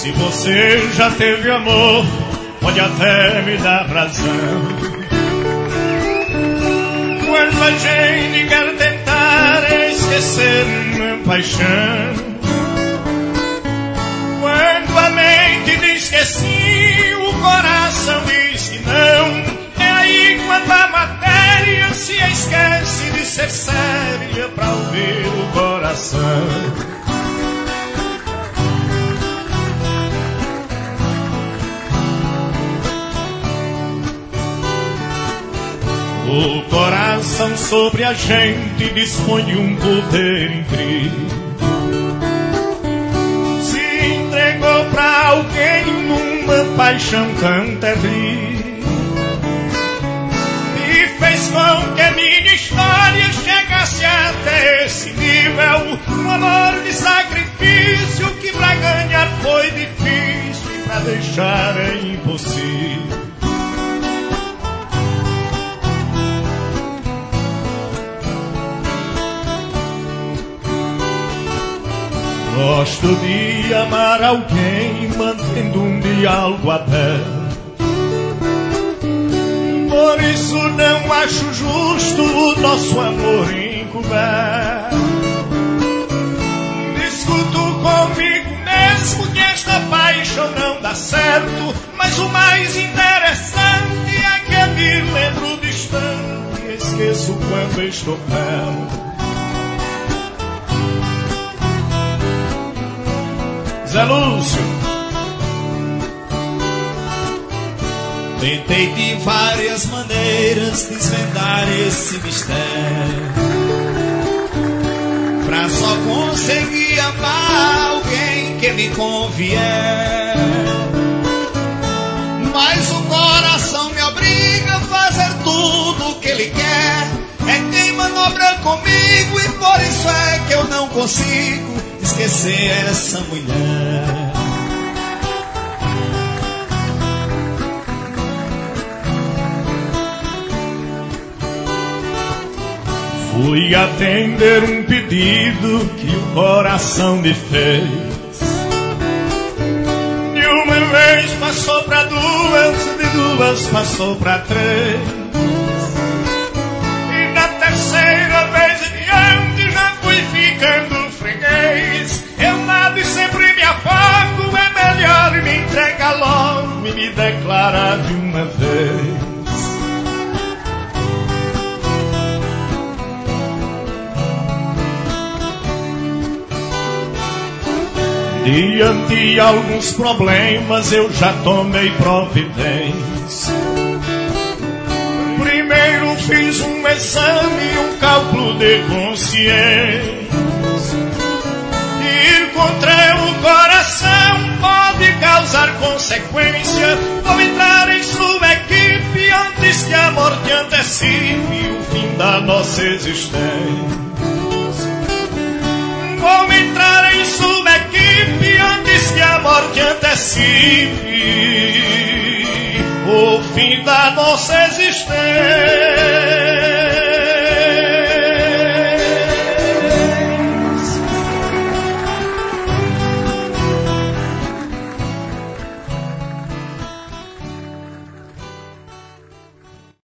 Se você já teve amor, pode até me dar razão. Quando a gente quer tentar esquecer uma paixão, quando a mente diz que sim, o coração diz que não, é aí quando a matéria se esquece de ser séria pra ouvir o coração. O coração sobre a gente dispõe de um poder incrível. Se entregou pra alguém numa paixão tão terrível e fez com que a minha história chegasse até esse nível. Um amor de sacrifício que pra ganhar foi difícil e pra deixar é impossível. Gosto de amar alguém mantendo um diálogo aberto. Por isso não acho justo o nosso amor encoberto. Discuto comigo mesmo que esta paixão não dá certo, mas o mais interessante é que me lembro distante e esqueço quando estou perto. Zé Lúcio. Tentei de várias maneiras desvendar esse mistério, pra só conseguir amar alguém que me convier. Mas o coração me obriga a fazer tudo o que ele quer. É quem manobra comigo e por isso é que eu não consigo esquecer essa mulher. Fui atender um pedido que o coração me fez. De uma vez passou pra duas, de duas passou pra três, e na terceira vez adiante já fui ficando freguês. Eu nado e sempre me afogo, é melhor me entregar logo e me declarar de uma vez. Diante de alguns problemas eu já tomei providência. Primeiro fiz um exame e um cálculo de consciência. E contra o coração pode causar consequência. Vou entrar em sua equipe antes que a morte antecipe o fim da nossa existência. Vou entrar em sua equipe antes que a morte antecipe o fim da nossa existência.